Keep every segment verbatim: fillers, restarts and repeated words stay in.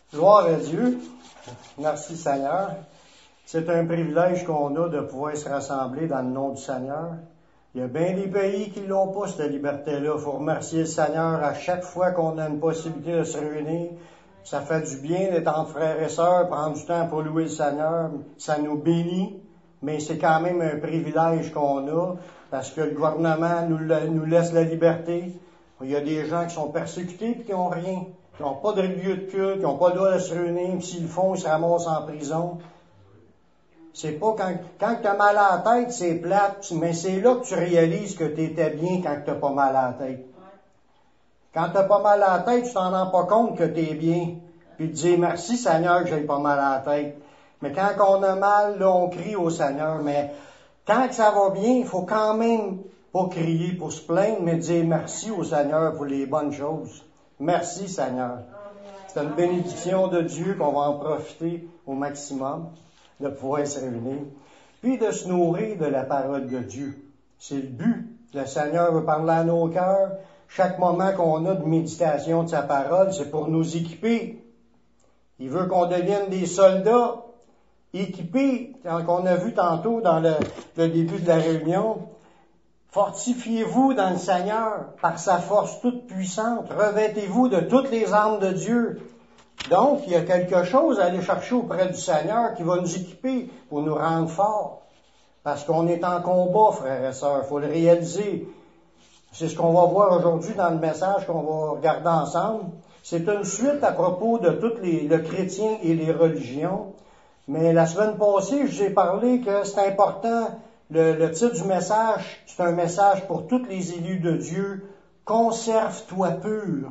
Gloire à Dieu. Merci Seigneur. C'est un privilège qu'on a de pouvoir se rassembler dans le nom du Seigneur. Il y a bien des pays qui l'ont pas, cette liberté-là. Il faut remercier le Seigneur à chaque fois qu'on a une possibilité de se réunir. Ça fait du bien d'être entre frères et sœurs, prendre du temps pour louer le Seigneur. Ça nous bénit, mais c'est quand même un privilège qu'on a parce que le gouvernement nous, nous laisse la liberté. Il y a des gens qui sont persécutés et qui n'ont rien, qui n'ont pas de lieu de culte, qui n'ont pas le droit de se réunir, puis s'ils le font, ils se ramassent en prison. C'est pas quand, quand tu as mal à la tête, c'est plate, mais c'est là que tu réalises que tu étais bien quand tu n'as pas mal à la tête. Quand tu n'as pas mal à la tête, tu t'en rends pas compte que tu es bien. Puis tu dis merci Seigneur que j'ai pas mal à la tête. Mais quand on a mal, là, on crie au Seigneur. Mais quand ça va bien, il faut quand même pas crier pour se plaindre, mais dire merci au Seigneur pour les bonnes choses. Merci Seigneur. C'est une bénédiction de Dieu qu'on va en profiter au maximum, de pouvoir se réunir. Puis de se nourrir de la parole de Dieu. C'est le but. Le Seigneur veut parler à nos cœurs. Chaque moment qu'on a de méditation de sa parole, c'est pour nous équiper. Il veut qu'on devienne des soldats équipés, qu'on a vu tantôt dans le, le début de la réunion. Fortifiez-vous dans le Seigneur par sa force toute puissante. Revêtez-vous de toutes les armes de Dieu. Donc, il y a quelque chose à aller chercher auprès du Seigneur qui va nous équiper pour nous rendre forts. Parce qu'on est en combat, frères et sœurs. Il faut le réaliser. C'est ce qu'on va voir aujourd'hui dans le message qu'on va regarder ensemble. C'est une suite à propos de tous les, le chrétien et les religions. Mais la semaine passée, je vous ai parlé que c'est important. Le, le titre du message, c'est un message pour tous les élus de Dieu. Conserve-toi pur.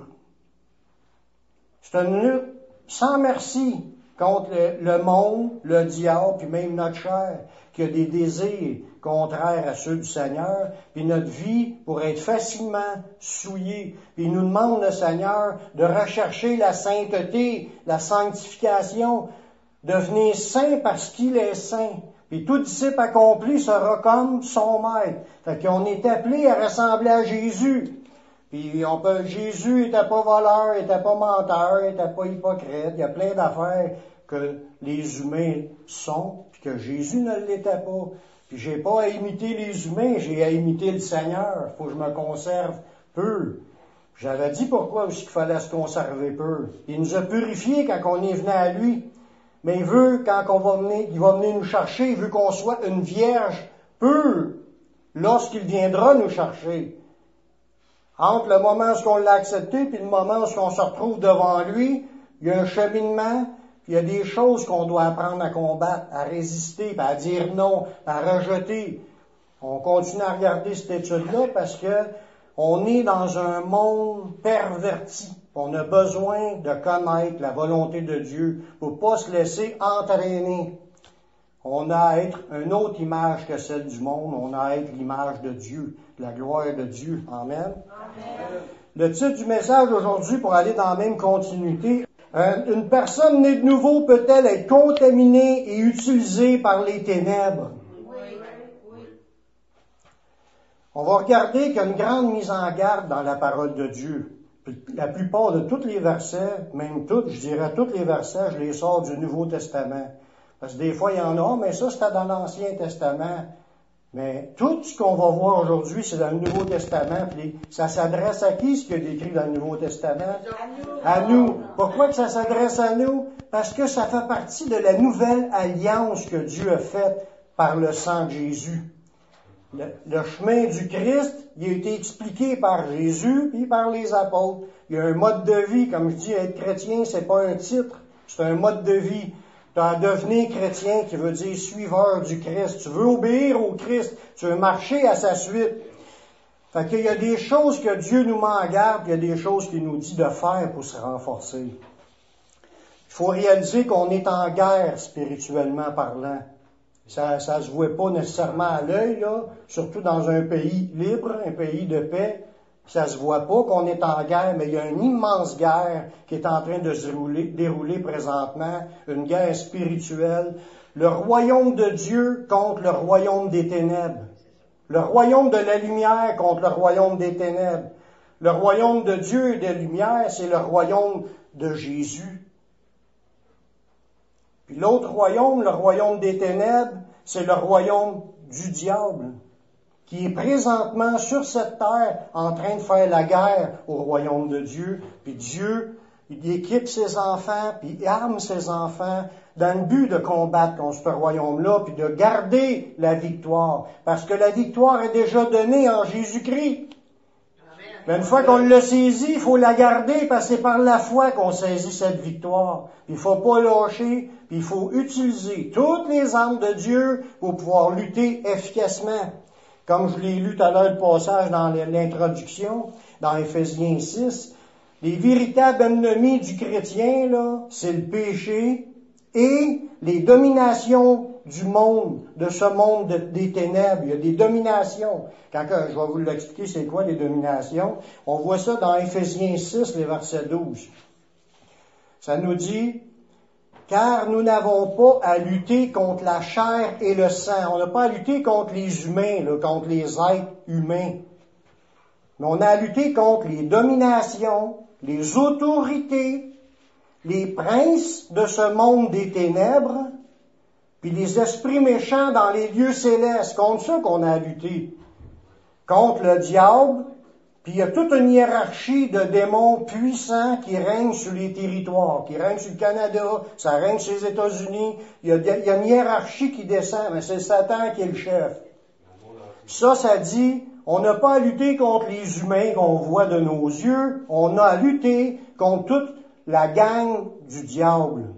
C'est une lutte sans merci contre le, le monde, le diable, puis même notre chair, qui a des désirs contraires à ceux du Seigneur, puis notre vie pourrait être facilement souillée. Puis il nous demande, le Seigneur, de rechercher la sainteté, la sanctification, devenir saint parce qu'il est saint. Puis tout disciple accompli sera comme son maître. Fait qu'on est appelé à ressembler à Jésus. Puis on peut, Jésus n'était pas voleur, il n'était pas menteur, il n'était pas hypocrite. Il y a plein d'affaires que les humains sont, puis que Jésus ne l'était pas. Puis j'ai pas à imiter les humains, j'ai à imiter le Seigneur. Faut que je me conserve pur. J'avais dit pourquoi aussi qu'il fallait se conserver pur. Il nous a purifiés quand on est venu à lui. Mais il veut, quand on va venir, il va venir nous chercher, il veut qu'on soit une vierge pure lorsqu'il viendra nous chercher. Entre le moment où on l'a accepté puis le moment où on se retrouve devant lui, il y a un cheminement, puis il y a des choses qu'on doit apprendre à combattre, à résister, puis à dire non, à rejeter. On continue à regarder cette étude-là parce que on est dans un monde perverti. On a besoin de connaître la volonté de Dieu pour pas se laisser entraîner. On a à être une autre image que celle du monde. On a à être l'image de Dieu, la gloire de Dieu. Amen. Amen. Le titre du message aujourd'hui, pour aller dans la même continuité, euh, une personne née de nouveau peut-elle être contaminée et utilisée par les ténèbres? Oui. Oui. On va regarder qu'il y a une grande mise en garde dans la parole de Dieu. La plupart de tous les versets, même toutes, je dirais tous les versets, je les sors du Nouveau Testament. Parce que des fois, il y en a, mais ça, c'était dans l'Ancien Testament. Mais tout ce qu'on va voir aujourd'hui, c'est dans le Nouveau Testament. Puis ça s'adresse à qui, ce qui est écrit dans le Nouveau Testament? À nous. À nous. Pourquoi que ça s'adresse à nous? Parce que ça fait partie de la nouvelle alliance que Dieu a faite par le sang de Jésus. Le, le chemin du Christ, il a été expliqué par Jésus et par les apôtres. Il y a un mode de vie, comme je dis, être chrétien, c'est pas un titre, c'est un mode de vie. Tu as à devenir chrétien qui veut dire suiveur du Christ. Tu veux obéir au Christ, tu veux marcher à sa suite. Fait qu'il y a des choses que Dieu nous met en garde, il y a des choses qu'il nous dit de faire pour se renforcer. Il faut réaliser qu'on est en guerre spirituellement parlant. Ça, ça se voit pas nécessairement à l'œil, là, surtout dans un pays libre, un pays de paix. Ça se voit pas qu'on est en guerre, mais il y a une immense guerre qui est en train de se dérouler, dérouler présentement, une guerre spirituelle. Le royaume de Dieu contre le royaume des ténèbres. Le royaume de la lumière contre le royaume des ténèbres. Le royaume de Dieu et de la lumière, c'est le royaume de Jésus. Puis l'autre royaume, le royaume des ténèbres, c'est le royaume du diable, qui est présentement sur cette terre en train de faire la guerre au royaume de Dieu. Puis Dieu, il équipe ses enfants, puis il arme ses enfants dans le but de combattre contre ce royaume-là, puis de garder la victoire. Parce que la victoire est déjà donnée en Jésus-Christ. Mais une fois qu'on l'a saisi, il faut la garder, parce que c'est par la foi qu'on saisit cette victoire. Puis il faut pas lâcher, puis il faut utiliser toutes les armes de Dieu pour pouvoir lutter efficacement. Comme je l'ai lu tout à l'heure le passage dans l'introduction, dans Éphésiens six, les véritables ennemis du chrétien, là, c'est le péché et les dominations du monde, de ce monde de, des ténèbres. Il y a des dominations. Quand je vais vous l'expliquer, c'est quoi les dominations? On voit ça dans Éphésiens six, les versets douze. Ça nous dit, « Car nous n'avons pas à lutter contre la chair et le sang. » On n'a pas à lutter contre les humains, là, contre les êtres humains. Mais on a à lutter contre les dominations, les autorités, les princes de ce monde des ténèbres, puis les esprits méchants dans les lieux célestes. Contre ça qu'on a à lutter. Contre le diable, puis il y a toute une hiérarchie de démons puissants qui règnent sur les territoires, qui règnent sur le Canada, ça règne sur les États-Unis. Il y a, il y a une hiérarchie qui descend, mais c'est Satan qui est le chef. Ça, ça dit, on n'a pas à lutter contre les humains qu'on voit de nos yeux, on a à lutter contre toute la gang du diable,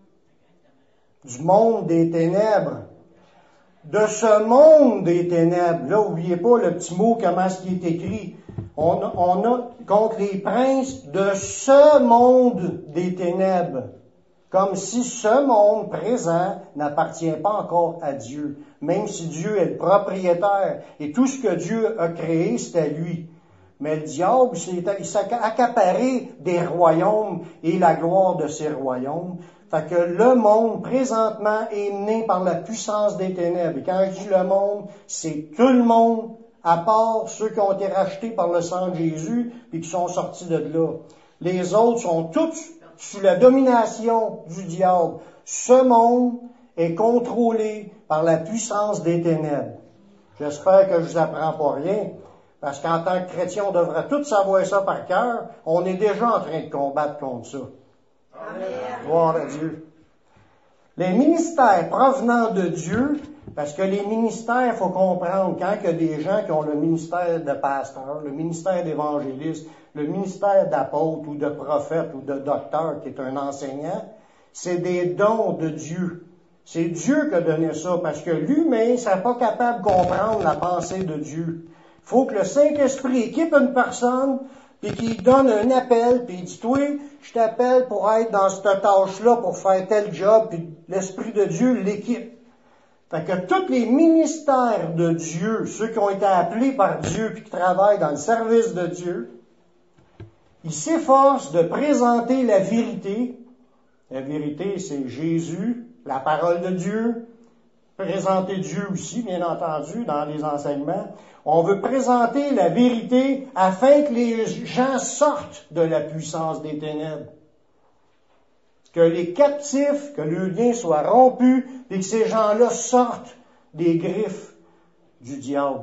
du monde des ténèbres. De ce monde des ténèbres, là, n'oubliez pas le petit mot, comment est-ce qu'il est écrit. On, on a contre les princes de ce monde des ténèbres, comme si ce monde présent n'appartient pas encore à Dieu, même si Dieu est le propriétaire, et tout ce que Dieu a créé, c'est à lui. Mais le diable, il s'est accaparé des royaumes et la gloire de ces royaumes. Fait que le monde, présentement, est né par la puissance des ténèbres. Et quand je dis le monde, c'est tout le monde, à part ceux qui ont été rachetés par le sang de Jésus et qui sont sortis de là. Les autres sont tous sous la domination du diable. Ce monde est contrôlé par la puissance des ténèbres. J'espère que je vous apprends pas rien, parce qu'en tant que chrétien, on devrait tous savoir ça par cœur. On est déjà en train de combattre contre ça. Amen. Gloire à Dieu. Les ministères provenant de Dieu, parce que les ministères, il faut comprendre, quand il y a des gens qui ont le ministère de pasteur, le ministère d'évangéliste, le ministère d'apôtre ou de prophète ou de docteur, qui est un enseignant, c'est des dons de Dieu. C'est Dieu qui a donné ça, parce que l'humain ne serait pas capable de comprendre la pensée de Dieu. Il faut que le Saint-Esprit équipe une personne, puis qu'il donne un appel, puis il dit, toi, je t'appelle pour être dans cette tâche-là, pour faire tel job, puis l'Esprit de Dieu l'équipe. Fait que tous les ministères de Dieu, ceux qui ont été appelés par Dieu, puis qui travaillent dans le service de Dieu, ils s'efforcent de présenter la vérité. La vérité, c'est Jésus, la parole de Dieu, présenter Dieu aussi, bien entendu, dans les enseignements. On veut présenter la vérité afin que les gens sortent de la puissance des ténèbres. Que les captifs, que le lien soit rompu, et que ces gens-là sortent des griffes du diable.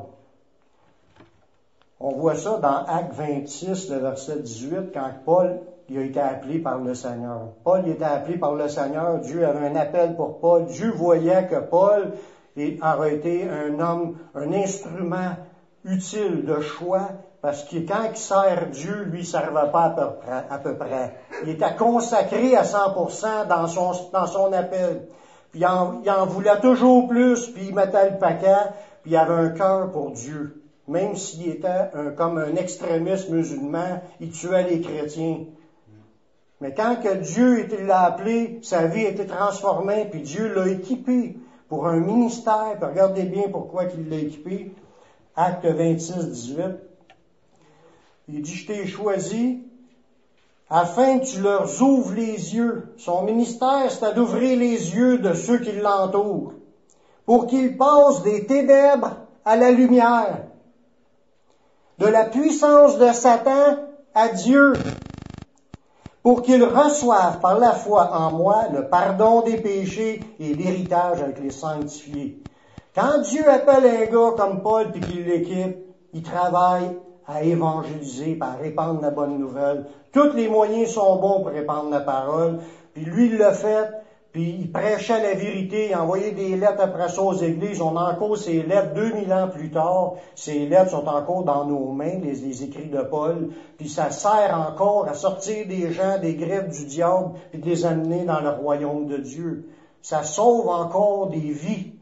On voit ça dans Actes vingt-six, le verset dix-huit, quand Paul il a été appelé par le Seigneur. Paul il était appelé par le Seigneur, Dieu avait un appel pour Paul. Dieu voyait que Paul aurait été un homme, un instrument utile de choix, parce que quand il sert Dieu, lui, il ne servait pas à peu près. À peu près. Il était consacré à cent pour cent dans son, dans son appel. Puis il en, il en voulait toujours plus, puis il mettait le paquet, puis il avait un cœur pour Dieu. Même s'il était un, comme un extrémiste musulman, il tuait les chrétiens. Mais quand que Dieu l'a appelé, sa vie a été transformée, puis Dieu l'a équipé pour un ministère. Puis regardez bien pourquoi il l'a équipé. Acte vingt-six, dix-huit. Il dit, je t'ai choisi afin que tu leur ouvres les yeux. Son ministère, c'est d'ouvrir les yeux de ceux qui l'entourent, pour qu'ils passent des ténèbres à la lumière, de la puissance de Satan à Dieu, pour qu'ils reçoivent par la foi en moi le pardon des péchés et l'héritage avec les sanctifiés. Quand Dieu appelle un gars comme Paul puis qu'il l'équipe, il travaille à évangéliser, à répandre la bonne nouvelle. Tous les moyens sont bons pour répandre la parole. Puis lui, il l'a fait, puis il prêchait la vérité, il envoyait des lettres après ça aux églises. On a encore ces lettres deux mille ans plus tard. Ces lettres sont encore dans nos mains, les, les écrits de Paul. Puis ça sert encore à sortir des gens des griffes du diable, puis de les amener dans le royaume de Dieu. Ça sauve encore des vies.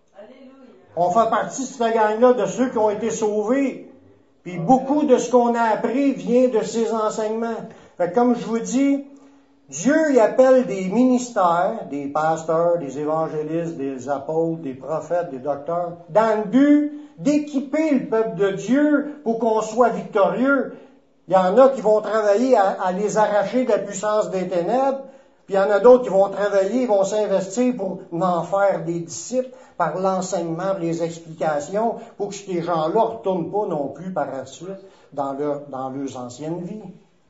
On fait partie de cette gang-là de ceux qui ont été sauvés. Puis beaucoup de ce qu'on a appris vient de ces enseignements. Fait que comme je vous dis, Dieu y appelle des ministères, des pasteurs, des évangélistes, des apôtres, des prophètes, des docteurs, dans le but d'équiper le peuple de Dieu pour qu'on soit victorieux. Il y en a qui vont travailler à, à les arracher de la puissance des ténèbres, puis il y en a d'autres qui vont travailler, ils vont s'investir pour en faire des disciples par l'enseignement, les explications, pour que ces gens-là ne retournent pas non plus par la suite dans, leur, dans leurs anciennes vies.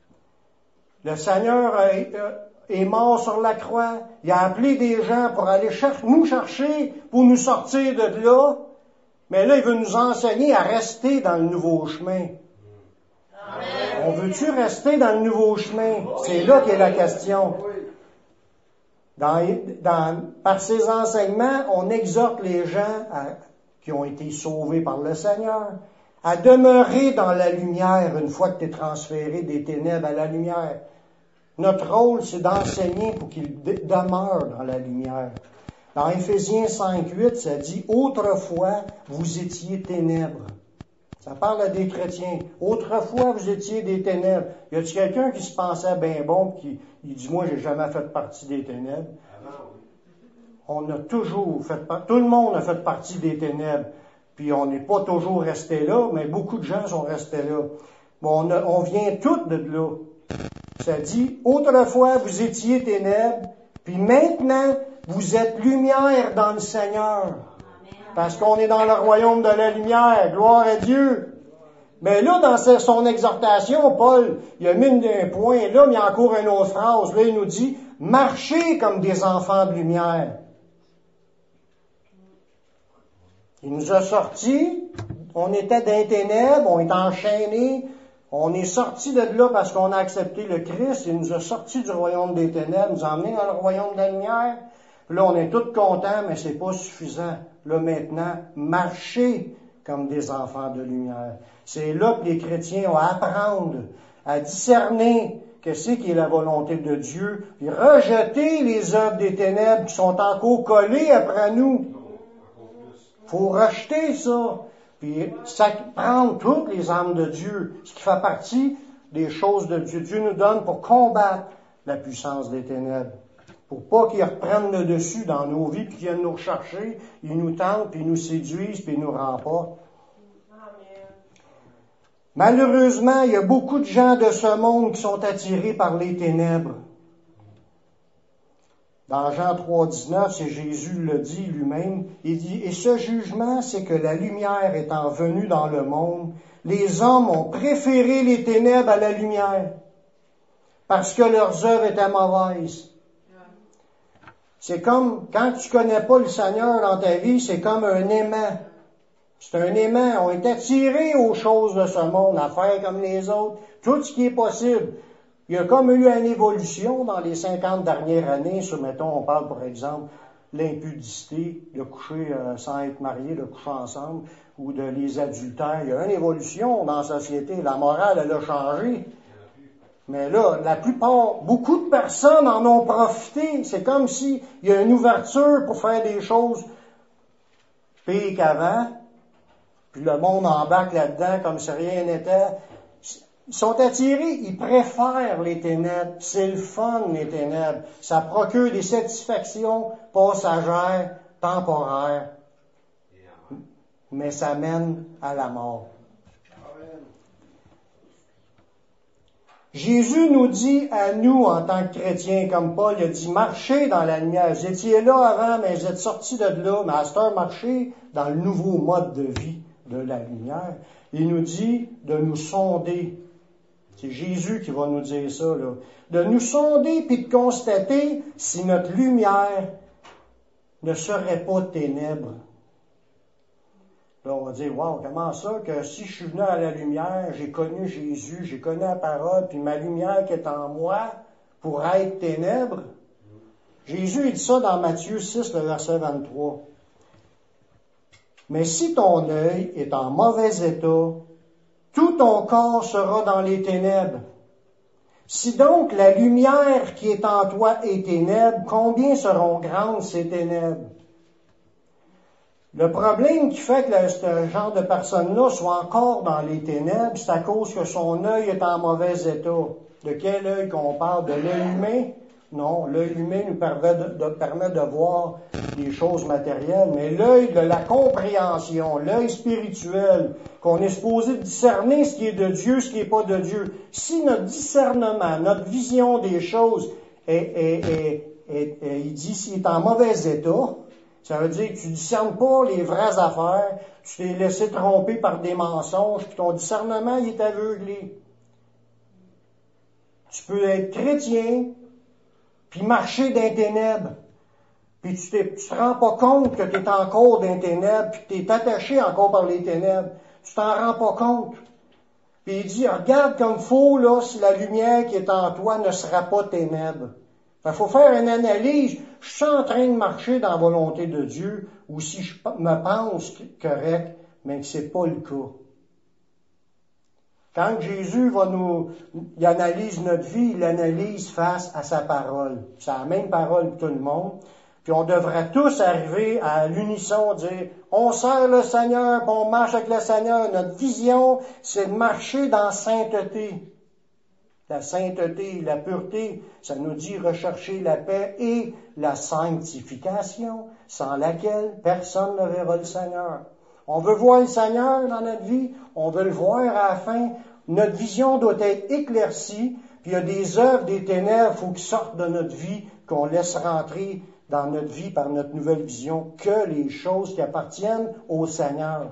Le Seigneur est mort sur la croix. Il a appelé des gens pour aller cher- nous chercher, pour nous sortir de là. Mais là, il veut nous enseigner à rester dans le nouveau chemin. Amen. On veut-tu rester dans le nouveau chemin? C'est là qu'est la question. Dans, dans, par ces enseignements, on exhorte les gens à, qui ont été sauvés par le Seigneur à demeurer dans la lumière une fois que tu es transféré des ténèbres à la lumière. Notre rôle, c'est d'enseigner pour qu'ils de- demeurent dans la lumière. Dans Éphésiens cinq huit, ça dit « Autrefois, vous étiez ténèbres ». Ça parle des chrétiens. Autrefois, vous étiez des ténèbres. Y a-t-il quelqu'un qui se pensait bien bon et qui il dit, moi, j'ai jamais fait partie des ténèbres? On a toujours fait partie, tout le monde a fait partie des ténèbres. Puis on n'est pas toujours resté là, mais beaucoup de gens sont restés là. Bon, on, a, on vient tous de là. Ça dit, autrefois, vous étiez ténèbres, puis maintenant, vous êtes lumière dans le Seigneur. Parce qu'on est dans le royaume de la lumière. Gloire à Dieu. Mais là, dans son exhortation, Paul, il a mis un point là, mais il y a encore une autre phrase. Là, il nous dit, marchez comme des enfants de lumière. Il nous a sortis, on était dans les ténèbres, on est enchaînés, on est sortis de là parce qu'on a accepté le Christ, il nous a sortis du royaume des ténèbres, nous a emmenés dans le royaume de la lumière. Puis là, on est tous contents, mais c'est pas suffisant. Là, maintenant, marchez comme des enfants de lumière. C'est là que les chrétiens ont à apprendre, à discerner qu'est-ce qui est la volonté de Dieu, puis rejeter les œuvres des ténèbres qui sont encore collées après nous. Faut rejeter ça, puis ça, prendre toutes les armes de Dieu, ce qui fait partie des choses de Dieu. Dieu nous donne pour combattre la puissance des ténèbres. Pour pas qu'ils reprennent le dessus dans nos vies, puis qu'ils viennent nous rechercher, ils nous tentent, puis ils nous séduisent, puis ils nous remportent. Malheureusement, il y a beaucoup de gens de ce monde qui sont attirés par les ténèbres. Dans Jean trois dix-neuf, c'est Jésus le dit lui-même, il dit, « Et ce jugement, c'est que la lumière étant venue dans le monde, les hommes ont préféré les ténèbres à la lumière, parce que leurs œuvres étaient mauvaises. » C'est comme, quand tu connais pas le Seigneur dans ta vie, c'est comme un aimant. C'est un aimant. On est attiré aux choses de ce monde, à faire comme les autres, tout ce qui est possible. Il y a comme eu une évolution dans les cinquante dernières années, sur, mettons, on parle par exemple, l'impudicité, de coucher euh, sans être marié, de coucher ensemble, ou de les adultères. Il y a une évolution dans la société. La morale, elle a changé. Mais là, la plupart, beaucoup de personnes en ont profité. C'est comme s'il y a une ouverture pour faire des choses pires qu'avant. Puis le monde embarque là-dedans comme si rien n'était. Ils sont attirés, ils préfèrent les ténèbres. C'est le fun, les ténèbres. Ça procure des satisfactions passagères, temporaires. Mais ça mène à la mort. Jésus nous dit à nous, en tant que chrétiens, comme Paul, il a dit, marchez dans la lumière. Vous étiez là avant, mais vous êtes sortis de là. Mais à cette heure, marchez dans le nouveau mode de vie de la lumière. Il nous dit de nous sonder. C'est Jésus qui va nous dire ça, là. De nous sonder puis de constater si notre lumière ne serait pas ténèbres. Là, on va dire, wow, comment ça que si je suis venu à la lumière, j'ai connu Jésus, j'ai connu la parole, puis ma lumière qui est en moi pourrait être ténèbres? Jésus, il dit ça dans Matthieu six, le verset vingt-trois. Mais si ton œil est en mauvais état, tout ton corps sera dans les ténèbres. Si donc la lumière qui est en toi est ténèbres, combien seront grandes ces ténèbres? Le problème qui fait que ce genre de personne-là soit encore dans les ténèbres, c'est à cause que son œil est en mauvais état. De quel œil qu'on parle? De l'œil humain? Non, l'œil humain nous permet de, de, permet de voir des choses matérielles, mais l'œil de la compréhension, l'œil spirituel, qu'on est supposé discerner ce qui est de Dieu, ce qui n'est pas de Dieu. Si notre discernement, notre vision des choses, est, est, est, est, est, il dit s'il est en mauvais état, ça veut dire que tu ne discernes pas les vraies affaires, tu t'es laissé tromper par des mensonges, puis ton discernement il est aveuglé. Tu peux être chrétien, puis marcher dans les ténèbres, puis tu ne te rends pas compte que tu es encore dans les ténèbres, puis que tu es attaché encore par les ténèbres. Tu t'en rends pas compte. Puis il dit, regarde comme faut, là, si la lumière qui est en toi ne sera pas ténèbres. Il faut faire une analyse. Je suis en train de marcher dans la volonté de Dieu, ou si je me pense correct, mais que c'est pas le cas. Quand Jésus va nous, il analyse notre vie, il l'analyse face à sa parole. C'est la même parole que tout le monde. Puis on devrait tous arriver à l'unisson, dire, on sert le Seigneur, puis on marche avec le Seigneur. Notre vision, c'est de marcher dans la sainteté. La sainteté, la pureté, ça nous dit rechercher la paix et la sanctification, sans laquelle personne ne verra le Seigneur. On veut voir le Seigneur dans notre vie, on veut le voir à la fin. Notre vision doit être éclaircie, puis il y a des œuvres, des ténèbres, il faut qu'ils sortent de notre vie, qu'on laisse rentrer dans notre vie par notre nouvelle vision, que les choses qui appartiennent au Seigneur.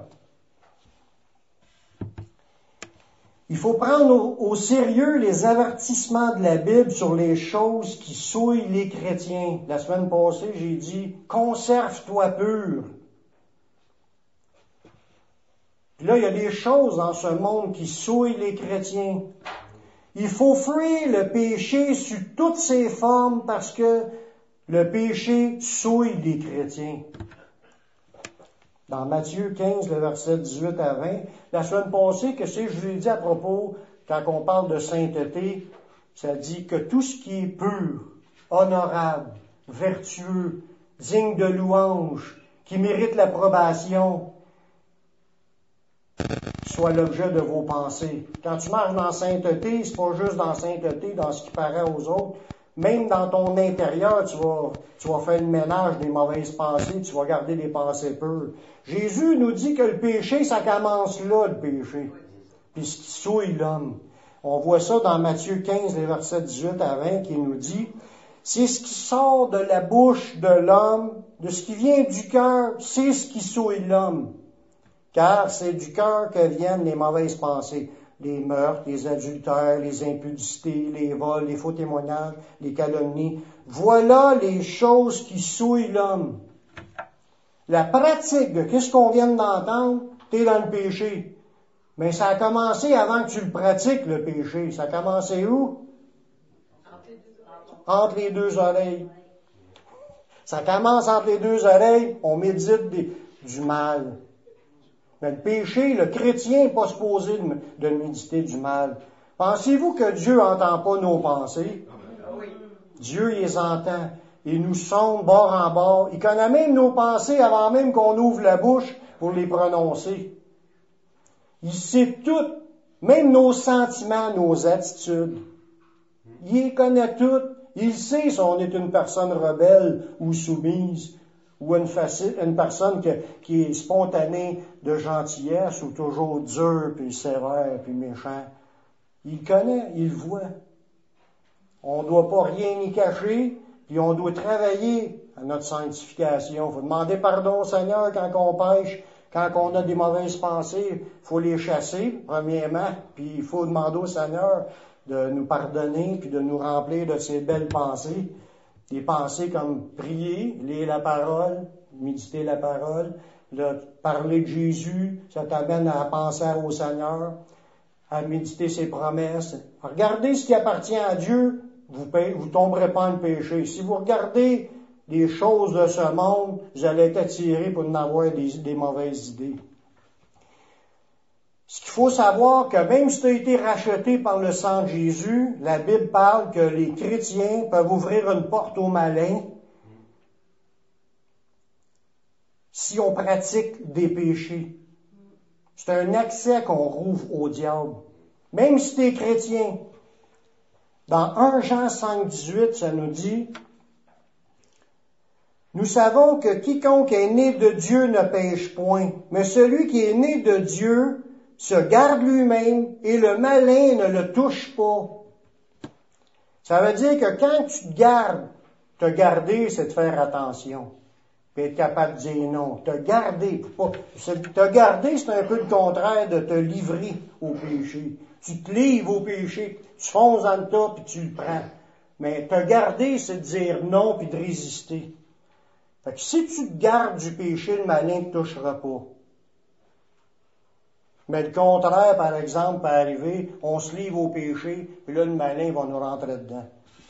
Il faut prendre au, au sérieux les avertissements de la Bible sur les choses qui souillent les chrétiens. La semaine passée, j'ai dit « Conserve-toi pur ». Puis là, il y a des choses dans ce monde qui souillent les chrétiens. Il faut fuir le péché sous toutes ses formes parce que le péché souille les chrétiens. Dans Matthieu quinze, le verset dix-huit à vingt, la semaine passée, que c'est, je vous ai dit à propos, quand on parle de sainteté, ça dit que tout ce qui est pur, honorable, vertueux, digne de louange, qui mérite l'approbation, soit l'objet de vos pensées. Quand tu marches dans la sainteté, c'est pas juste dans la sainteté, dans ce qui paraît aux autres. Même dans ton intérieur, tu vas, tu vas faire le ménage des mauvaises pensées, tu vas garder des pensées pures. Jésus nous dit que le péché, ça commence là, le péché. Puis ce qui souille l'homme. On voit ça dans Matthieu quinze, les versets dix-huit à vingt, qui nous dit, c'est ce qui sort de la bouche de l'homme, de ce qui vient du cœur, c'est ce qui souille l'homme. Car c'est du cœur que viennent les mauvaises pensées. Les meurtres, les adultères, les impudicités, les vols, les faux témoignages, les calomnies. Voilà les choses qui souillent l'homme. La pratique de qu'est-ce qu'on vient d'entendre, t'es dans le péché. Mais ça a commencé avant que tu le pratiques, le péché. Ça a commencé où? Entre les deux oreilles. Ça commence entre les deux oreilles, on médite des, du mal. Mais le péché, le chrétien n'est pas supposé de, de méditer du mal. Pensez-vous que Dieu n'entend pas nos pensées? Oui. Dieu les entend. Il nous sonde bord en bord. Il connaît même nos pensées avant même qu'on ouvre la bouche pour les prononcer. Il sait tout, même nos sentiments, nos attitudes. Il les connaît toutes. Il sait si on est une personne rebelle ou soumise. Ou une, facile, une personne que, qui est spontanée de gentillesse ou toujours dure, puis sévère, puis méchant. Il connaît, il voit. On ne doit pas rien y cacher, puis on doit travailler à notre sanctification. Il faut demander pardon au Seigneur quand on pêche, Quand on a des mauvaises pensées, il faut les chasser, premièrement, puis il faut demander au Seigneur de nous pardonner, puis de nous remplir de ces belles pensées. Des pensées comme prier, lire la parole, méditer la parole, de parler de Jésus, ça t'amène à penser au Seigneur, à méditer ses promesses. Regardez ce qui appartient à Dieu, vous ne tomberez pas dans le péché. Si vous regardez les choses de ce monde, vous allez être attirés pour en avoir des, des mauvaises idées. Ce qu'il faut savoir, que même si tu as été racheté par le sang de Jésus, la Bible parle que les chrétiens peuvent ouvrir une porte au malin si on pratique des péchés. C'est un accès qu'on rouvre au diable. Même si tu es chrétien. Dans premier Jean cinq, dix-huit, ça nous dit « Nous savons que quiconque est né de Dieu ne pêche point, mais celui qui est né de Dieu se garde lui-même et le malin ne le touche pas. » Ça veut dire que quand tu te gardes, te garder, c'est de faire attention. Puis être capable de dire non. Te garder, pas, te garder, c'est un peu le contraire de te livrer au péché. Tu te livres au péché, tu fonces dans le tas, puis tu le prends. Mais te garder, c'est de dire non, puis de résister. Fait que si tu te gardes du péché, le malin ne te touchera pas. Mais le contraire, par exemple, peut arriver, on se livre au péché, puis là, le malin va nous rentrer dedans.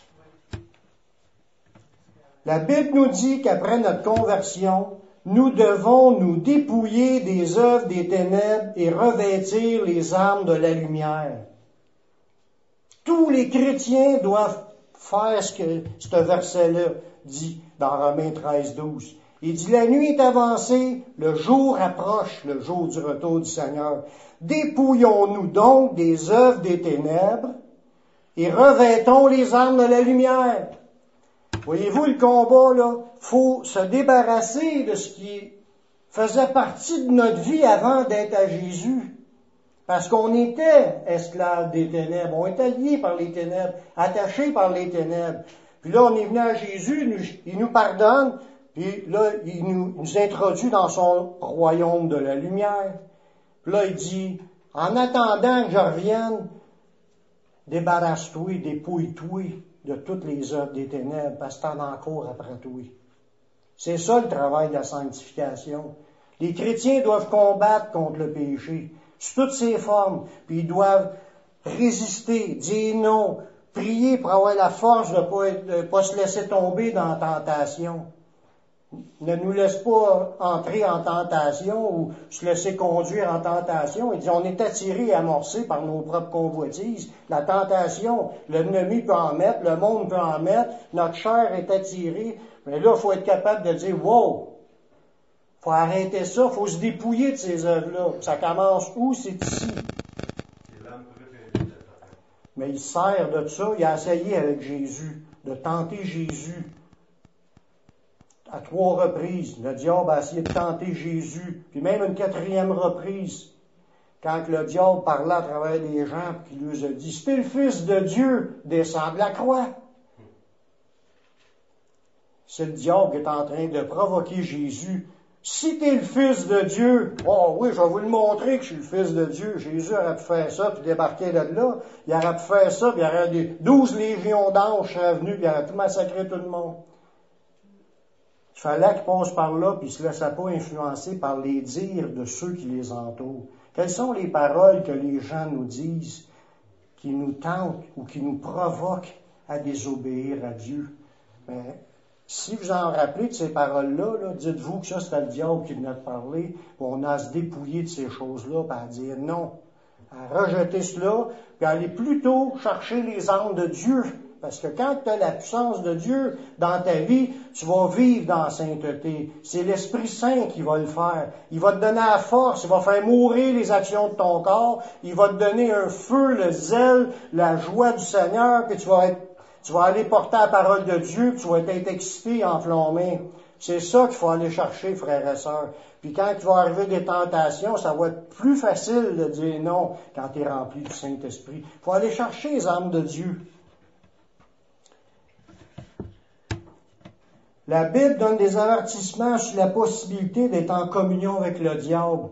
La Bible nous dit qu'après notre conversion, nous devons nous dépouiller des œuvres des ténèbres et revêtir les armes de la lumière. Tous les chrétiens doivent faire ce que ce verset-là dit dans Romains treize, douze. Il dit, la nuit est avancée, le jour approche, le jour du retour du Seigneur. Dépouillons-nous donc des œuvres des ténèbres et revêtons les armes de la lumière. Voyez-vous, le combat, là, faut se débarrasser de ce qui faisait partie de notre vie avant d'être à Jésus. Parce qu'on était esclaves des ténèbres, on était liés par les ténèbres, attachés par les ténèbres. Puis là, on est venu à Jésus, nous, il nous pardonne, puis là, il nous, nous introduit dans son royaume de la lumière. Puis là, il dit, en attendant que je revienne, débarrasse-toi, dépouille-toi de toutes les œuvres des ténèbres, parce que t'en as encore après toi. C'est ça le travail de la sanctification. Les chrétiens doivent combattre contre le péché, sous toutes ses formes, puis ils doivent résister, dire non, prier pour avoir la force de ne pas, de pas se laisser tomber dans la tentation. Ne nous laisse pas entrer en tentation ou se laisser conduire en tentation. Il dit, on est attiré et amorcé par nos propres convoitises. La tentation, l'ennemi peut en mettre, le monde peut en mettre, notre chair est attirée. Mais là, il faut être capable de dire, wow, faut arrêter ça, faut se dépouiller de ces œuvres-là. Ça commence où? C'est ici. Mais il sert de ça, il a essayé avec Jésus, de tenter Jésus. À trois reprises, le diable a essayé de tenter Jésus, puis même une quatrième reprise, quand le diable parlait à travers des gens, puis qu'il lui a dit, si t'es le Fils de Dieu, descends de la croix. C'est le diable qui est en train de provoquer Jésus. Si t'es le Fils de Dieu, oh oui, je vais vous le montrer que je suis le Fils de Dieu. Jésus aurait pu faire ça, puis débarquer de là. Il aurait pu faire ça, puis il y aurait des douze légions d'anges seraient venus, puis il aurait tout massacré tout le monde. Il fallait qu'ils passent par là, puis ils ne se laissaient pas influencer par les dires de ceux qui les entourent. Quelles sont les paroles que les gens nous disent, qui nous tentent ou qui nous provoquent à désobéir à Dieu? Mais si vous en rappelez de ces paroles-là, là, dites-vous que ça, c'était le diable qui venait de parler, on a à se dépouiller de ces choses-là, puis à dire non, à rejeter cela, puis à aller plutôt chercher les armes de Dieu. Parce que quand tu as la puissance de Dieu dans ta vie, tu vas vivre dans la sainteté. C'est l'Esprit Saint qui va le faire. Il va te donner la force, il va faire mourir les actions de ton corps, il va te donner un feu, le zèle, la joie du Seigneur, puis tu vas être, tu vas aller porter la parole de Dieu, puis tu vas être excité, enflammé. C'est ça qu'il faut aller chercher, frères et sœurs. Puis quand il va arriver des tentations, ça va être plus facile de dire non quand tu es rempli du Saint-Esprit. Il faut aller chercher les armes de Dieu. La Bible donne des avertissements sur la possibilité d'être en communion avec le diable.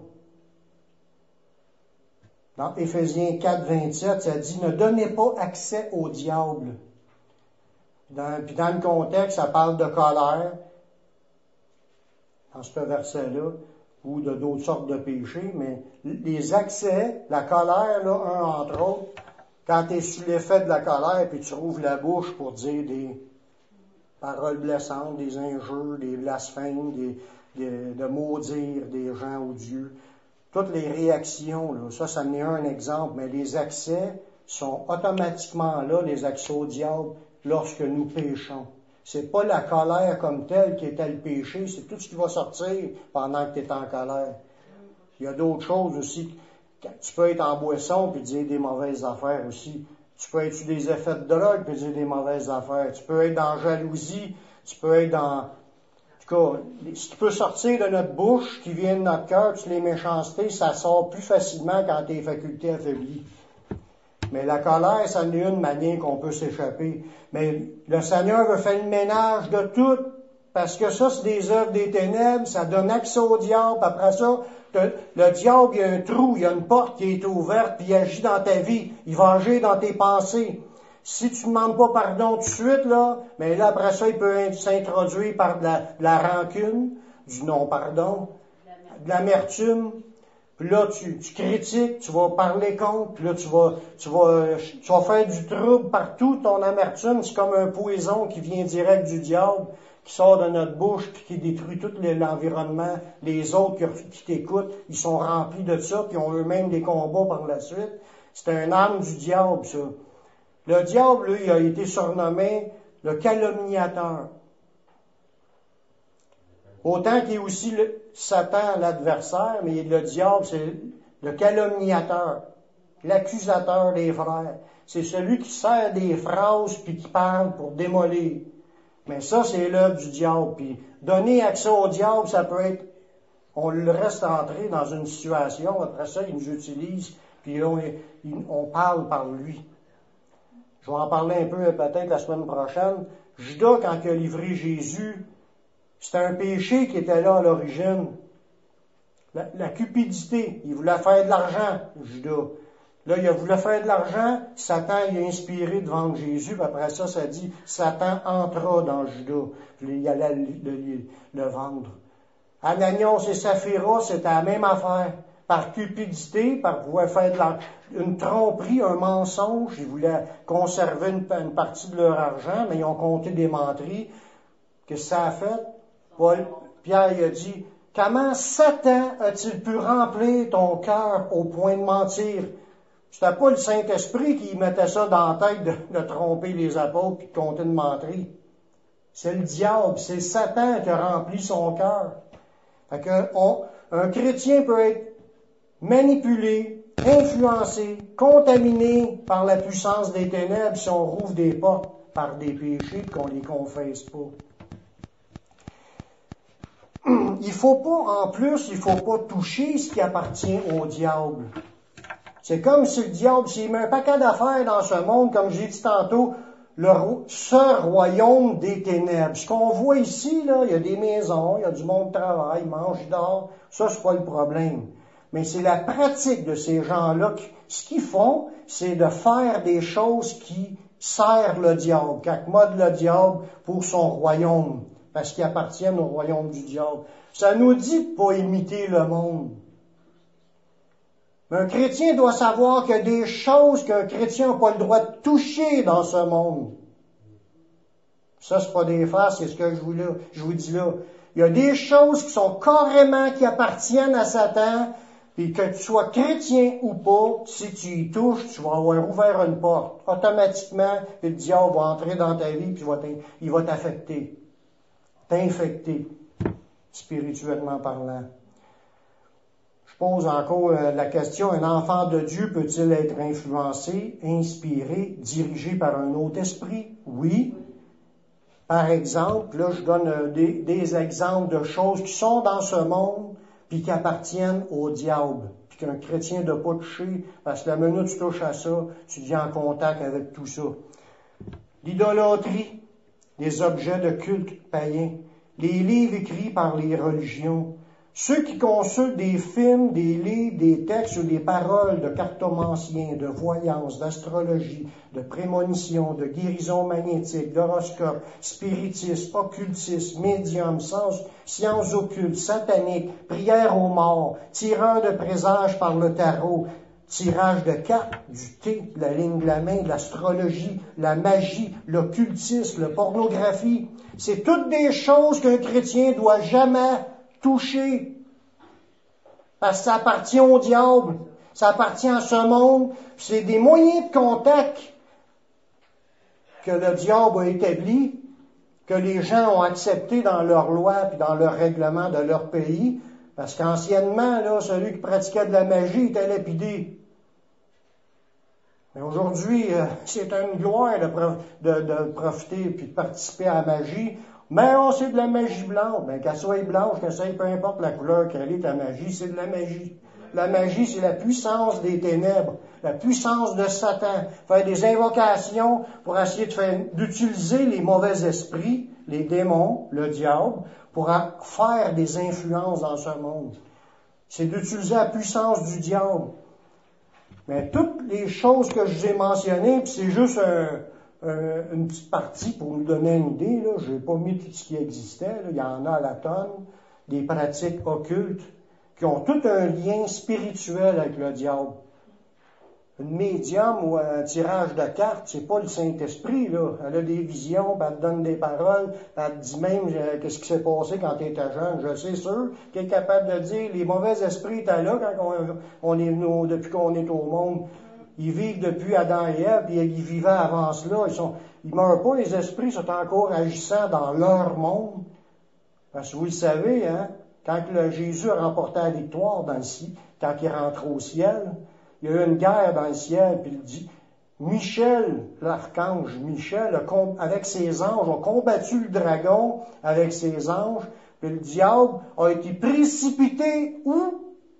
Dans Éphésiens quatre, vingt-sept, ça dit « Ne donnez pas accès au diable ». Dans, puis dans le contexte, ça parle de colère, dans ce verset-là, ou de d'autres sortes de péchés, mais les accès, la colère, là, un entre autres, quand tu es sous l'effet de la colère, puis tu rouvres la bouche pour dire des paroles blessantes, des injures, des blasphèmes, des, des, de maudire des gens ou Dieu. Toutes les réactions, là, ça, ça en est un exemple, mais les accès sont automatiquement là, les accès au diable, lorsque nous péchons. C'est pas la colère comme telle qui est le péché, c'est tout ce qui va sortir pendant que tu es en colère. Il y a d'autres choses aussi. Tu peux être en boisson puis dire des mauvaises affaires aussi. Tu peux être sur des effets de drogue puis dire des mauvaises affaires. Tu peux être dans jalousie, tu peux être dans... En tout cas, ce qui peut sortir de notre bouche, qui vient de notre cœur, toutes les méchancetés, ça sort plus facilement quand tes facultés affaiblies. Mais la colère, ça n'est une manière qu'on peut s'échapper. Mais le Seigneur veut faire le ménage de tout, parce que ça, c'est des œuvres des ténèbres, ça donne accès au diable. Après ça, le diable, il y a un trou, il y a une porte qui est ouverte, puis il agit dans ta vie. Il va agir dans tes pensées. Si tu ne demandes pas pardon tout de suite, là, mais là, après ça, il peut s'introduire par de la, de la rancune, du non-pardon, de l'amertume. Puis là, tu, tu critiques, tu vas parler contre, puis là, tu vas, tu vas, tu vas faire du trouble partout. Ton amertume, c'est comme un poison qui vient direct du diable, qui sort de notre bouche, puis qui détruit tout l'environnement. Les autres qui, qui t'écoutent, ils sont remplis de ça, puis ont eux-mêmes des combats par la suite. C'est un âme du diable, ça. Le diable, lui, il a été surnommé le calomniateur. Autant qu'il est aussi le Satan, l'adversaire, mais le diable, c'est le calomniateur, l'accusateur des frères. C'est celui qui sert des phrases puis qui parle pour démolir. Mais ça, c'est l'œuvre du diable. Puis donner accès au diable, ça peut être, on le reste entré dans une situation, après ça, il nous utilise, puis on, on parle par lui. Je vais en parler un peu peut-être la semaine prochaine. Judas, quand il a livré Jésus, c'était un péché qui était là à l'origine. La, la cupidité. Il voulait faire de l'argent, Judas. Là, il a voulu faire de l'argent. Satan, il a inspiré de vendre Jésus. Puis après ça, ça dit, Satan entra dans Judas. Puis il allait le, le, le vendre. Ananias et Saphira, c'était la même affaire. Par cupidité, par pouvoir faire de la, une tromperie, un mensonge. Ils voulaient conserver une, une partie de leur argent, mais ils ont compté des menteries. Qu'est-ce que ça a fait? Paul, Pierre il a dit, comment Satan a-t-il pu remplir ton cœur au point de mentir? C'était pas le Saint-Esprit qui mettait ça dans la tête de, de tromper les apôtres et de compter une menterie. C'est le diable, c'est Satan qui a rempli son cœur. Fait que on, un chrétien peut être manipulé, influencé, contaminé par la puissance des ténèbres si on rouvre des portes par des péchés et qu'on les confesse pas. Il faut pas, en plus, il faut pas toucher ce qui appartient au diable. C'est comme si le diable, s'il met un paquet d'affaires dans ce monde, comme j'ai dit tantôt, le, ce royaume des ténèbres. Ce qu'on voit ici, là, il y a des maisons, il y a du monde de travail, ils mangent, ils dorment. Ça, c'est pas le problème. Mais c'est la pratique de ces gens-là. Qui, ce qu'ils font, c'est de faire des choses qui servent le diable, qui accommodent le diable pour son royaume, parce qu'ils appartiennent au royaume du diable. Ça nous dit de pas imiter le monde. Mais un chrétien doit savoir qu'il y a des choses qu'un chrétien n'a pas le droit de toucher dans ce monde. Ça, c'est pas des farces, c'est ce que je vous, là, je vous dis là. Il y a des choses qui sont carrément qui appartiennent à Satan, et que tu sois chrétien ou pas, si tu y touches, tu vas avoir ouvert une porte. Automatiquement, le diable va entrer dans ta vie, puis il va t'affecter, t'infecter, spirituellement parlant. Je pose encore la question, un enfant de Dieu peut-il être influencé, inspiré, dirigé par un autre esprit? Oui. Par exemple, là, je donne des, des exemples de choses qui sont dans ce monde, puis qui appartiennent au diable, puis qu'un chrétien ne doit pas toucher, parce que la minute tu touches à ça, tu viens en contact avec tout ça. L'idolâtrie, des objets de culte païens, les livres écrits par les religions, ceux qui consultent des films, des livres, des textes ou des paroles de cartomanciens, de voyance, d'astrologie, de prémonition, de guérison magnétique, d'horoscope, spiritisme, occultisme, médium, sciences, sciences occultes, sataniques, prières aux morts, tireurs de présages par le tarot, tirage de cartes, du thé, de la ligne de la main, de l'astrologie, la magie, l'occultisme, la pornographie. C'est toutes des choses qu'un chrétien doit jamais toucher. Parce que ça appartient au diable. Ça appartient à ce monde. C'est des moyens de contact que le diable a établis, que les gens ont acceptés dans leurs lois et dans leurs règlements de leur pays. Parce qu'anciennement, là, celui qui pratiquait de la magie était lapidé. Mais aujourd'hui, euh, c'est une gloire de, prof, de, de profiter puis de participer à la magie. Mais on sait de la magie blanche. Ben, qu'elle soit blanche, qu'elle soit, peu importe la couleur qu'elle est, ta magie, c'est de la magie. La magie, c'est la puissance des ténèbres, la puissance de Satan. Faire des invocations pour essayer de faire, d'utiliser les mauvais esprits, les démons, le diable, pour faire des influences dans ce monde. C'est d'utiliser la puissance du diable. Mais toutes les choses que je vous ai mentionnées, puis c'est juste un, un, une petite partie pour nous donner une idée, là, je n'ai pas mis tout ce qui existait, là, il y en a à la tonne, des pratiques occultes qui ont tout un lien spirituel avec le diable. Une médium ou un tirage de cartes, c'est pas le Saint-Esprit, là. Elle a des visions, puis elle te donne des paroles, puis elle te dit même euh, qu'est-ce qui s'est passé quand tu étais jeune. Je sais sûr qu'elle est capable de dire les mauvais esprits étaient là quand on, on est venu, depuis qu'on est au monde. Ils vivent depuis Adam et Ève, puis ils vivaient avant cela. Ils sont, ils meurent pas, les esprits sont encore agissants dans leur monde. Parce que vous le savez, hein, quand le Jésus a remporté la victoire dans le ciel, quand il rentre au ciel, il y a eu une guerre dans le ciel, puis il dit, Michel, l'archange Michel, avec ses anges, a combattu le dragon avec ses anges, puis le diable a été précipité où?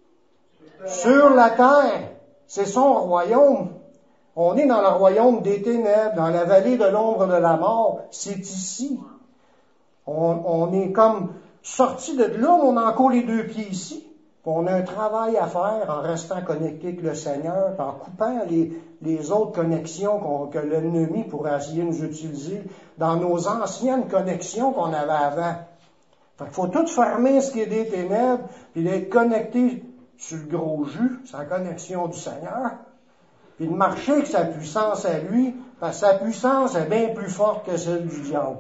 Sur la terre. C'est son royaume. On est dans le royaume des ténèbres, dans la vallée de l'ombre de la mort. C'est ici. On, on est comme sorti de là, mais on a encore les deux pieds ici. On a un travail à faire en restant connecté avec le Seigneur, en coupant les, les autres connexions qu'on, que l'ennemi pourrait essayer de nous utiliser dans nos anciennes connexions qu'on avait avant. Fait qu'il faut tout fermer ce qui est des ténèbres, puis d'être connecté sur le gros jus, sa connexion du Seigneur, puis de marcher avec sa puissance à lui, parce que sa puissance est bien plus forte que celle du diable.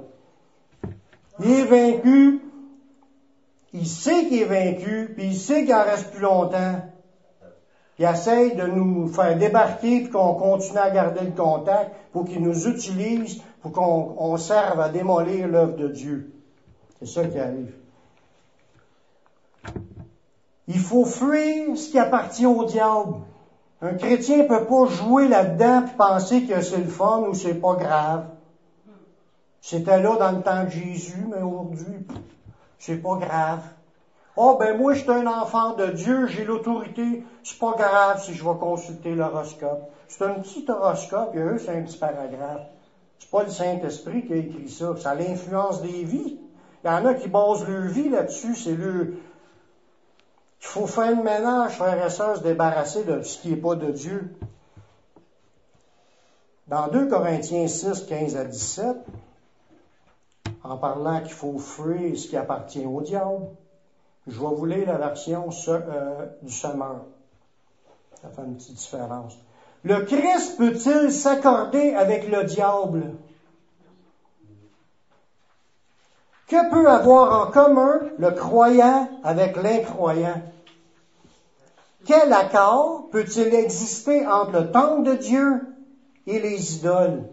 Il est vaincu. Il sait qu'il est vaincu, puis il sait qu'il en reste plus longtemps. Il essaye de nous faire débarquer, puis qu'on continue à garder le contact, pour qu'il nous utilise, pour qu'on on serve à démolir l'œuvre de Dieu. C'est ça qui arrive. Il faut fuir ce qui appartient au diable. Un chrétien ne peut pas jouer là-dedans puis penser que c'est le fun ou c'est pas grave. C'était là dans le temps de Jésus, mais aujourd'hui, c'est pas grave. Oh, ben moi, je suis un enfant de Dieu, j'ai l'autorité, c'est pas grave si je vais consulter l'horoscope. C'est un petit horoscope, et eux, c'est un petit paragraphe. C'est pas le Saint-Esprit qui a écrit ça, ça l'influence des vies. Il y en a qui basent leur vie là-dessus, c'est le... Il faut faire le ménage, frères et sœurs, se débarrasser de ce qui n'est pas de Dieu. Dans deux Corinthiens six, quinze à dix-sept, en parlant qu'il faut fuir ce qui appartient au diable, je vais vous lire la version euh, du semeur. Ça fait une petite différence. Le Christ peut-il s'accorder avec le diable? Que peut avoir en commun le croyant avec l'incroyant? Quel accord peut-il exister entre le temple de Dieu et les idoles?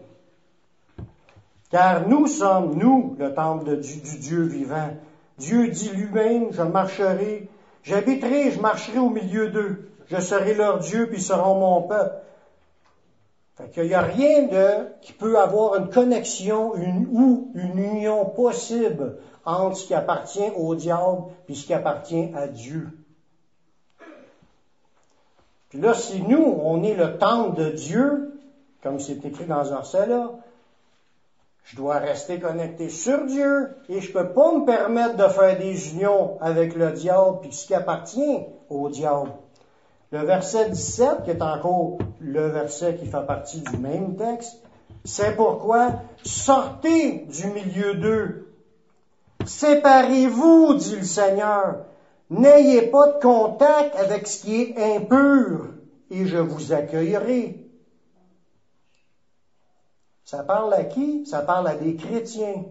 Car nous sommes, nous, le temple de, du, du Dieu vivant. Dieu dit lui-même, je marcherai, j'habiterai, je marcherai au milieu d'eux. Je serai leur Dieu, puis ils seront mon peuple. Fait qu'il n'y a rien de, qui peut avoir une connexion une, ou une union possible entre ce qui appartient au diable et ce qui appartient à Dieu. Puis là, si nous, on est le temple de Dieu, comme c'est écrit dans ce verset-là, Je dois rester connecté sur Dieu et je peux pas me permettre de faire des unions avec le diable puis ce qui appartient au diable. Le verset dix-sept, qui est encore le verset qui fait partie du même texte, c'est pourquoi sortez du milieu d'eux. Séparez-vous, dit le Seigneur. N'ayez pas de contact avec ce qui est impur et je vous accueillerai. Ça parle à qui? Ça parle à des chrétiens.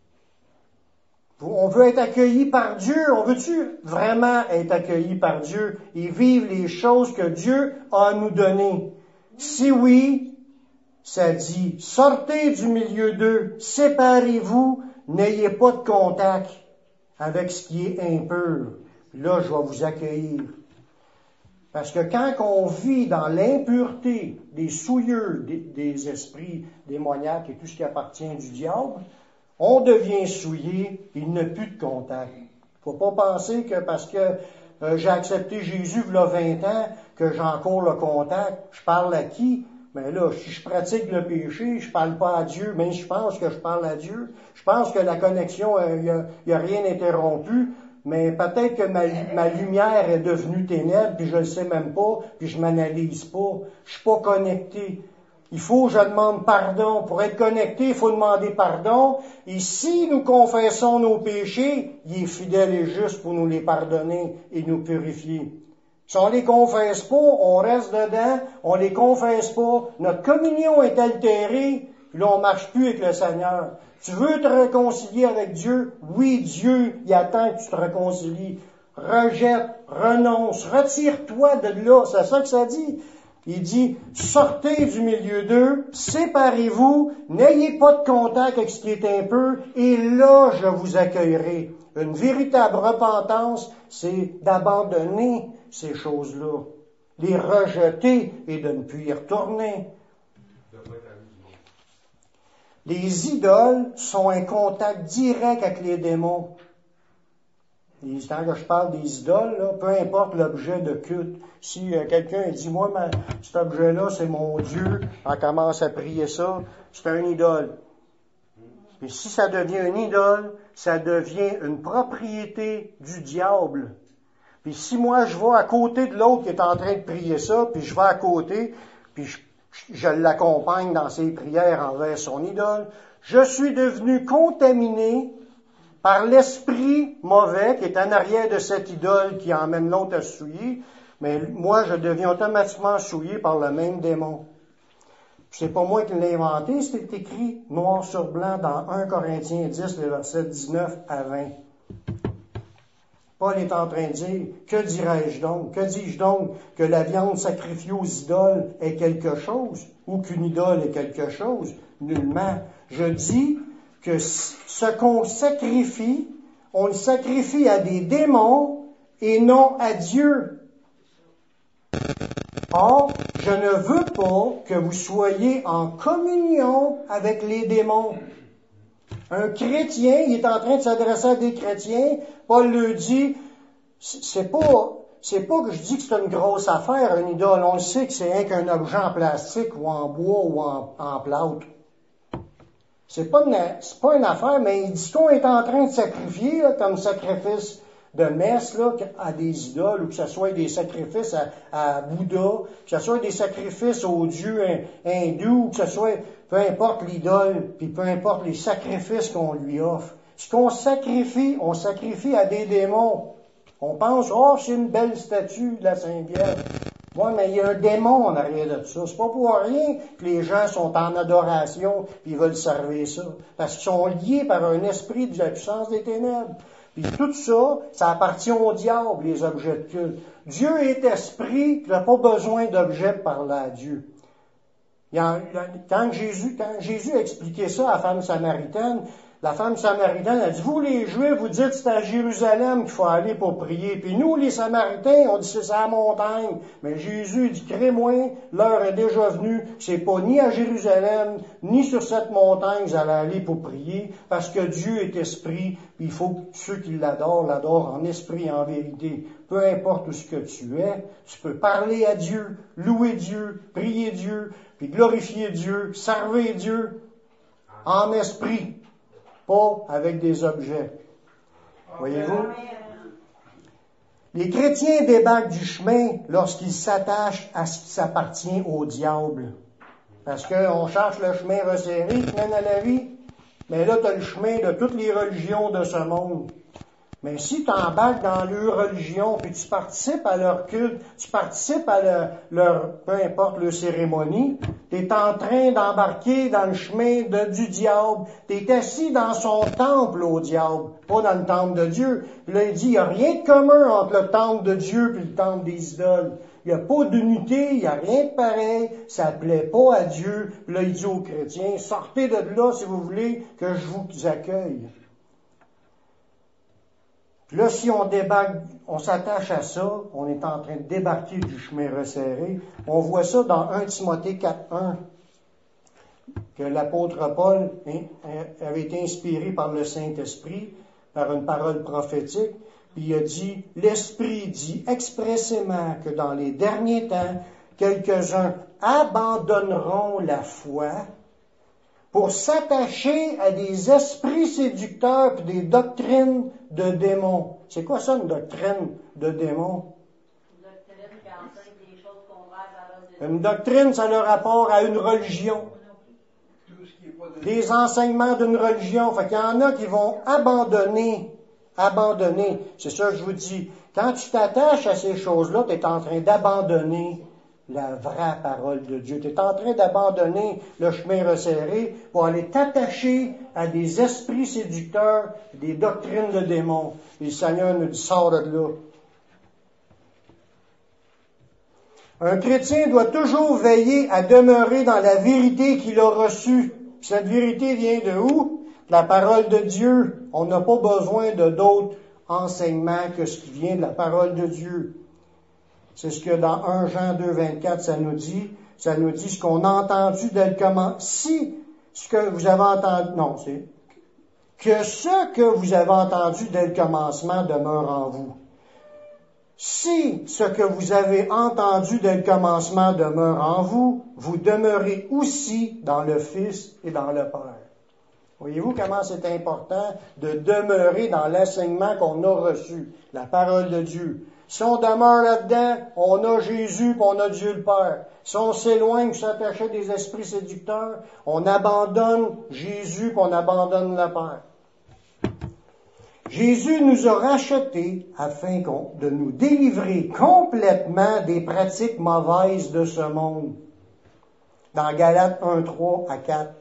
On veut être accueilli par Dieu. On veut-tu vraiment être accueilli par Dieu et vivre les choses que Dieu a à nous donner? Si oui, ça dit, sortez du milieu d'eux, séparez-vous, n'ayez pas de contact avec ce qui est impur. Puis là, je vais vous accueillir. Parce que quand on vit dans l'impureté des souillures, des, des esprits démoniaques et tout ce qui appartient du diable, on devient souillé, il n'a plus de contact. Il ne faut pas penser que parce que euh, j'ai accepté Jésus il y a vingt ans, que j'ai encore le contact. Je parle à qui? Mais là, si je pratique le péché, je parle pas à Dieu, mais je pense que je parle à Dieu. Je pense que la connexion, il n'y a, y a rien interrompu. Mais peut-être que ma, ma lumière est devenue ténèbres, puis je le sais même pas, puis je m'analyse pas. Je suis pas connecté. Il faut que je demande pardon. Pour être connecté, il faut demander pardon. Et si nous confessons nos péchés, il est fidèle et juste pour nous les pardonner et nous purifier. Si on les confesse pas, on reste dedans, on les confesse pas, notre communion est altérée, puis là on marche plus avec le Seigneur. Tu veux te réconcilier avec Dieu? Oui, Dieu, il attend que tu te réconcilies. Rejette, renonce, retire-toi de là. C'est ça que ça dit. Il dit, sortez du milieu d'eux, séparez-vous, n'ayez pas de contact avec ce qui est impur, et là, je vous accueillerai. Une véritable repentance, c'est d'abandonner ces choses-là, les rejeter et de ne plus y retourner. Les idoles sont un contact direct avec les démons. Et quand je parle des idoles, là, peu importe l'objet de culte. Si euh, quelqu'un dit, moi, ma, cet objet-là, c'est mon Dieu, on commence à prier ça, c'est un idole. Et si ça devient une idole, ça devient une propriété du diable. Puis si moi, je vais à côté de l'autre qui est en train de prier ça, puis je vais à côté, puis je je l'accompagne dans ses prières envers son idole, je suis devenu contaminé par l'esprit mauvais qui est en arrière de cette idole qui emmène l'autre à se souiller, mais moi, je deviens automatiquement souillé par le même démon. C'est pas moi qui l'ai inventé, c'est écrit noir sur blanc dans premier Corinthiens dix, les versets dix-neuf à vingt. Paul est en train de dire, que dirais-je donc? Que dis-je donc? Que la viande sacrifiée aux idoles est quelque chose? Ou qu'une idole est quelque chose? Nullement. Je dis que ce qu'on sacrifie, on le sacrifie à des démons et non à Dieu. Or, je ne veux pas que vous soyez en communion avec les démons. Un chrétien, il est en train de s'adresser à des chrétiens. Paul le dit, c'est pas, c'est pas que je dis que c'est une grosse affaire, une idole. On le sait que c'est rien qu'un objet en plastique ou en bois ou en, en plâtre. C'est pas une, c'est pas une affaire, mais il dit qu'on est en train de sacrifier, là, comme sacrifice de messe, là, à des idoles, ou que ce soit des sacrifices à, à Bouddha, que ce soit des sacrifices aux dieux hindous, ou que ce soit, peu importe l'idole, puis peu importe les sacrifices qu'on lui offre. Ce qu'on sacrifie, on sacrifie à des démons. On pense, oh, c'est une belle statue de la Sainte Vierge. Ouais, mais il y a un démon en arrière de ça. C'est pas pour rien que les gens sont en adoration, puis ils veulent servir ça. Parce qu'ils sont liés par un esprit de la puissance des ténèbres. Puis tout ça, ça appartient au diable, les objets de culte. Dieu est esprit, il n'a pas besoin d'objets pour parler à Dieu. Il a, quand, Jésus, quand Jésus a expliqué ça à la femme samaritaine, la femme samaritaine a dit, vous les Juifs, vous dites que c'est à Jérusalem qu'il faut aller pour prier. Puis nous, les Samaritains, on dit c'est à la montagne. Mais Jésus dit, crée-moi, l'heure est déjà venue. C'est pas ni à Jérusalem, ni sur cette montagne que vous allez aller pour prier, parce que Dieu est esprit, puis il faut que ceux qui l'adorent, l'adorent en esprit et en vérité. Peu importe où ce que tu es, tu peux parler à Dieu, louer Dieu, prier Dieu, puis glorifier Dieu, servir Dieu, en esprit, pas avec des objets. Voyez-vous? Les chrétiens débarquent du chemin lorsqu'ils s'attachent à ce qui s'appartient au diable. Parce qu'on cherche le chemin resserré qui mène à la vie, mais là, tu as le chemin de toutes les religions de ce monde. Mais si tu embarques dans leur religion, puis tu participes à leur culte, tu participes à leur, leur peu importe, leur cérémonie, tu es en train d'embarquer dans le chemin de, du diable. Tu es assis dans son temple au diable, pas dans le temple de Dieu. Là, il dit, il n'y a rien de commun entre le temple de Dieu et le temple des idoles. Il n'y a pas d'unité, il n'y a rien de pareil, ça ne plaît pas à Dieu. Là, il dit aux chrétiens, sortez de là si vous voulez que je vous accueille. Là, si on débarque, on s'attache à ça, on est en train de débarquer du chemin resserré. On voit ça dans premier Timothée quatre un, que l'apôtre Paul avait été inspiré par le Saint-Esprit, par une parole prophétique, puis il a dit, l'Esprit dit expressément que dans les derniers temps, quelques-uns abandonneront la foi pour s'attacher à des esprits séducteurs et des doctrines de démons. C'est quoi ça, une doctrine de démons? Une doctrine qui enseigne des choses contraires à la parole de Dieu. Une doctrine, ça a le rapport à une religion. Des enseignements d'une religion. Fait qu'il y en a qui vont abandonner, abandonner. C'est ça que je vous dis. Quand tu t'attaches à ces choses-là, tu es en train d'abandonner la vraie parole de Dieu. Tu es en train d'abandonner le chemin resserré pour aller t'attacher à des esprits séducteurs, des doctrines de démons. Et le Seigneur nous dit, sors de là. Un chrétien doit toujours veiller à demeurer dans la vérité qu'il a reçue. Cette vérité vient de où? De la parole de Dieu. On n'a pas besoin de d'autres enseignements que ce qui vient de la parole de Dieu. C'est ce que dans premier Jean deux, vingt-quatre, ça nous dit. Ça nous dit ce qu'on a entendu dès le commencement. Si ce que vous avez entendu, non, c'est que ce que vous avez entendu dès le commencement demeure en vous. Si ce que vous avez entendu dès le commencement demeure en vous, vous demeurez aussi dans le Fils et dans le Père. Voyez-vous comment c'est important de demeurer dans l'enseignement qu'on a reçu, la parole de Dieu. Si on demeure là-dedans, on a Jésus et on a Dieu le Père. Si on s'éloigne, s'attache à des esprits séducteurs, on abandonne Jésus et on abandonne le Père. Jésus nous a rachetés afin de nous délivrer complètement des pratiques mauvaises de ce monde. Dans Galates un, trois à quatre.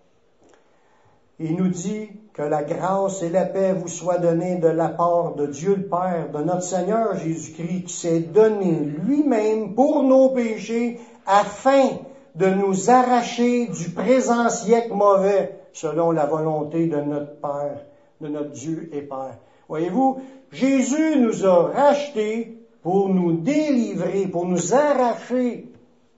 Il nous dit que la grâce et la paix vous soient données de la part de Dieu le Père, de notre Seigneur Jésus-Christ, qui s'est donné lui-même pour nos péchés, afin de nous arracher du présent siècle mauvais, selon la volonté de notre Père, de notre Dieu et Père. Voyez-vous, Jésus nous a rachetés pour nous délivrer, pour nous arracher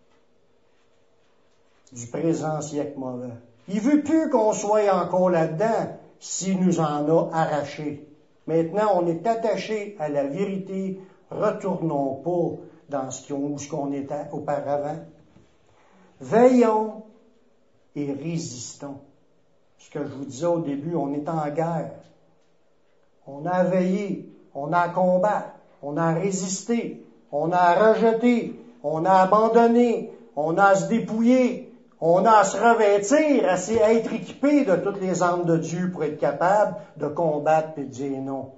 du présent siècle mauvais. Il veut plus qu'on soit encore là-dedans s'il nous en a arraché. Maintenant, on est attaché à la vérité. Retournons pas dans ce qu'on était auparavant. Veillons et résistons. Ce que je vous disais au début, on est en guerre. On a veillé, on a combattu, on a résisté, on a rejeté, on a abandonné, on a à se dépouiller. On a à se revêtir, à être équipé de toutes les armes de Dieu pour être capable de combattre et de dire non.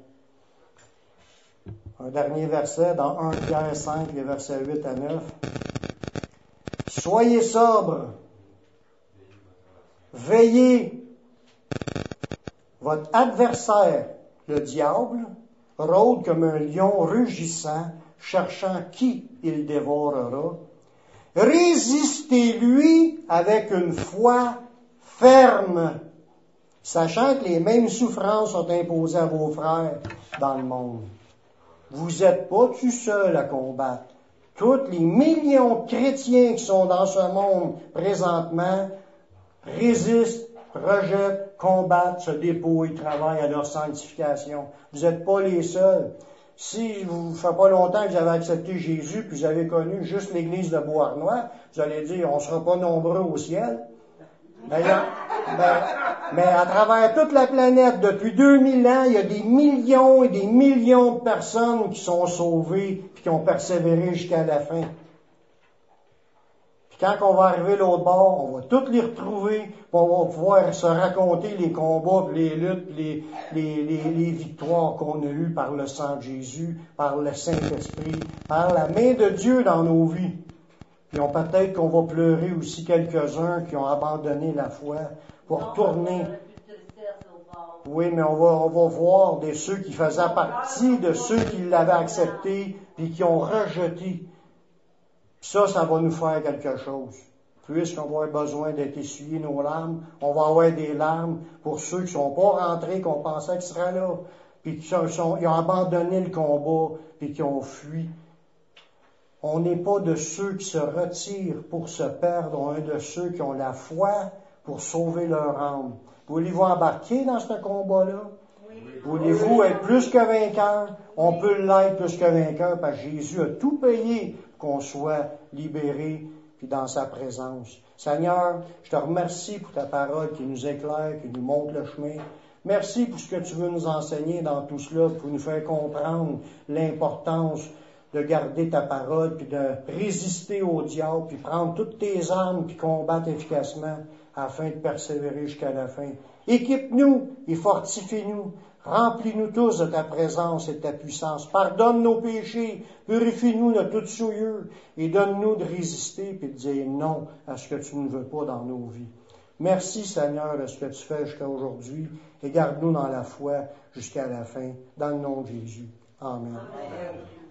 Un dernier verset dans premier Pierre cinq, les versets huit à neuf. Soyez sobres, veillez. Votre adversaire, le diable, rôde comme un lion rugissant, cherchant qui il dévorera. Résistez-lui avec une foi ferme, sachant que les mêmes souffrances sont imposées à vos frères dans le monde. Vous n'êtes pas tout seul à combattre. Tous les millions de chrétiens qui sont dans ce monde présentement résistent, rejettent, combattent, se dépouillent, travaillent à leur sanctification. Vous n'êtes pas les seuls. Si vous ne fait pas longtemps que vous avez accepté Jésus, puis vous avez connu juste l'église de Beauharnois, vous allez dire, on ne sera pas nombreux au ciel. Ben, il y a- ben, mais à travers toute la planète, depuis deux mille ans, il y a des millions et des millions de personnes qui sont sauvées et qui ont persévéré jusqu'à la fin. Puis quand on va arriver l'autre bord, on va tous les retrouver, puis on va pouvoir se raconter les combats, puis les luttes, puis les, les, les, les victoires qu'on a eues par le sang de Jésus, par le Saint-Esprit, par la main de Dieu dans nos vies. Puis on peut-être qu'on va pleurer aussi quelques-uns qui ont abandonné la foi pour tourner. Oui, mais on va, on va voir des ceux qui faisaient partie de ceux qui l'avaient accepté puis qui ont rejeté. Puis ça, ça va nous faire quelque chose. Puisqu'on va avoir besoin d'être essuyés nos larmes, on va avoir des larmes pour ceux qui ne sont pas rentrés, qu'on pensait qu'ils seraient là, puis qui sont, sont, ils ont abandonné le combat, puis qui ont fui. On n'est pas de ceux qui se retirent pour se perdre, on est de ceux qui ont la foi pour sauver leur âme. Voulez-vous embarquer dans ce combat-là? Oui. Voulez-vous être plus que vainqueur? On peut l'être plus que vainqueur parce que Jésus a tout payé pour qu'on soit libéré puis dans sa présence. Seigneur, je te remercie pour ta parole qui nous éclaire, qui nous montre le chemin. Merci pour ce que tu veux nous enseigner dans tout cela, pour nous faire comprendre l'importance de garder ta parole, puis de résister au diable, puis prendre toutes tes armes, puis combattre efficacement afin de persévérer jusqu'à la fin. Équipe-nous et fortifie-nous. Remplis-nous tous de ta présence et de ta puissance. Pardonne nos péchés, purifie-nous de toute souillure et donne-nous de résister puis de dire non à ce que tu ne veux pas dans nos vies. Merci Seigneur de ce que tu fais jusqu'à aujourd'hui et garde-nous dans la foi jusqu'à la fin. Dans le nom de Jésus. Amen. Amen.